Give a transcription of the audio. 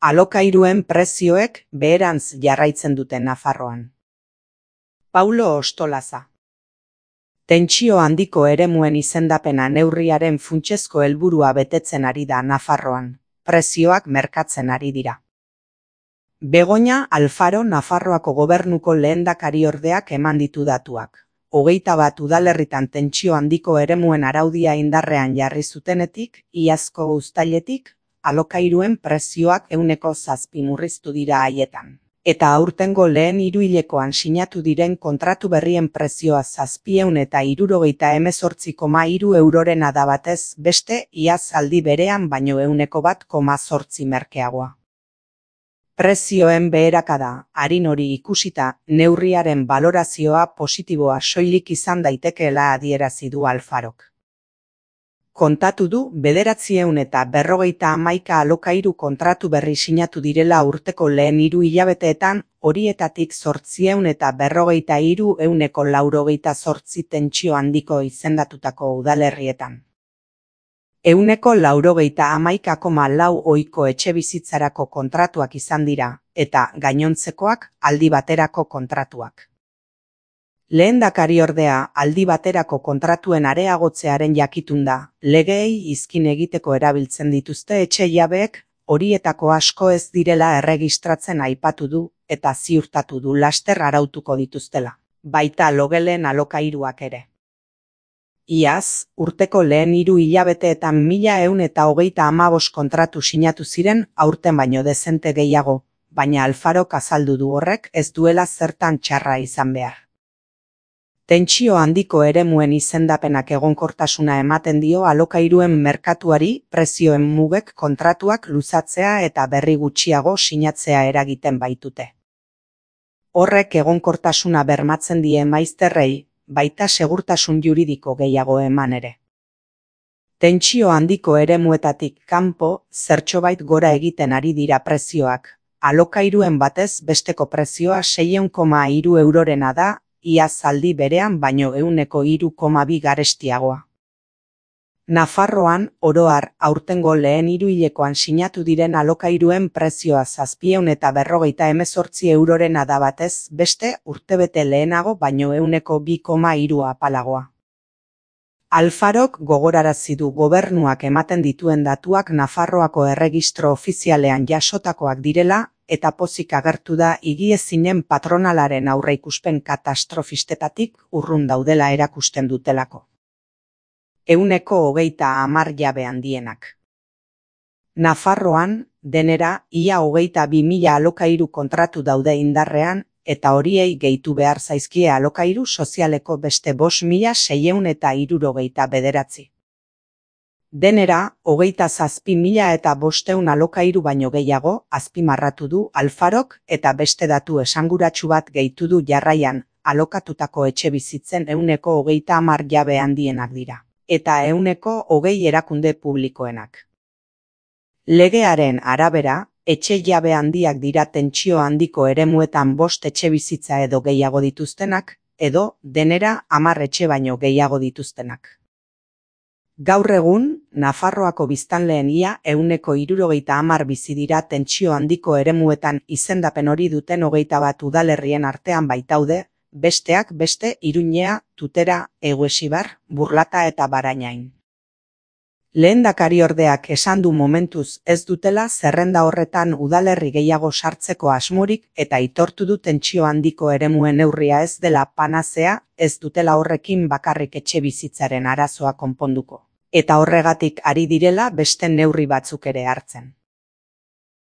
Alokairuen prezioek beherantz jarraitzen dute Nafarroan. Paulo Ostolaza. Tentsio handiko eremuen izendapena neurriaren funtsezko helburua betetzen ari da Nafarroan. Prezioak merkatzen ari dira. Begoña Alfaro Nafarroako gobernuko lehendakariordeak eman ditu datuak. 21 udalerritan tentsio handiko eremuen araudia indarrean jarri zutenetik, iazko uztailetik, alokairuen prezioak 7% murriztu dira haietan. Eta aurtengo lehen hiruhilekoan sinatu diren kontratu berrien prezioa 778,3 eurorena da batez beste iaz aldi berean baino 1,8% merkeagoa. Prezioen beherakada, arin hori ikusita, neurriaren balorazioa positiboa soilik izan daitekeela adierazi du Alfarok. Kontatu du 951 alokairu kontratu berri sinatu direla urteko lehen 3 hilabeteetan, horietatik 853 188 tentsio handiko izendatutako udalerrietan. 191,4 ohiko etxebizitzarako kontratuak izan dira, eta gainontzekoak aldi baterako kontratuak. Lehendakariordea aldi baterako kontratuen areagotzearen jakitun da, legeei izkin egiteko erabiltzen dituzte etxe jabeek, horietako asko ez direla erregistratzen aipatu du, eta ziurtatu du laster arautuko dituztela, baita logelen alokairuak ere. Iaz, urteko lehen 3 hilabeteetan 1135 kontratu sinatu ziren aurten baino dezente gehiago, baina Alfarok azaldu du horrek ez duela zertan txarra izan behar. Tentsio handiko eremuen izendapenak egonkortasuna ematen dio alokairuen merkatuari, prezioen mugek kontratuak luzatzea eta berri gutxiago sinatzea eragiten baitute. Horrek egonkortasuna bermatzen die maizterrei, baita segurtasun juridiko gehiago eman ere. Tentsio handiko eremuetatik kanpo, zertxobait gora egiten ari dira prezioak. Alokairuen batez besteko prezioa 6,3 eurorena da, iaz aldi berean baino 103,2 garestiagoa. Nafarroan, oroar, aurtengo lehen hiruhilekoan sinatu diren alokairuen prezioa 758 eurorena da batez beste urtebete lehenago baino 102,3 apalagoa. Alfarok gogorarazi du gobernuak ematen dituen datuak Nafarroako erregistro ofizialean jasotakoak direla, eta pozik agertu da higiezinen patronalaren aurreikuspen katastrofistetatik urrun daudela erakusten dutelako. 130 jabe handienak. Nafarroan, denera, ia 22.000 alokairu kontratu daude indarrean, eta horiei gehitu behar zaizkie alokairu sozialeko beste 5.669. Denera, 27.500 alokairu baino gehiago azpimarratu du Alfarok eta beste datu esanguratsu bat gehitu du jarraian, alokatutako etxebizitzen 130 jabe handienak dira, eta 120 erakunde publikoenak. Legearen arabera, etxe jabe handiak dira tentsio handiko eremuetan 5 etxebizitza edo gehiago dituztenak, edo denera 10 etxe baino gehiago dituztenak. Gaur egun, Nafarroako biztanleen ia 170 bizi dira tentsio handiko eremuetan izendapen hori duten 21 udalerrien artean baitaude, besteak beste Iruñea, Tutera, Eguesibar, Burlata eta Barainain. Lehendakariordeak esan du momentuz ez dutela zerrenda horretan udalerri gehiago sartzeko asmorik eta aitortu du tentsio handiko eremuen neurria ez dela panazea, ez dutela horrekin bakarrik etxebizitzaren arazoa konponduko. Eta horregatik ari direla beste neurri batzuk ere hartzen.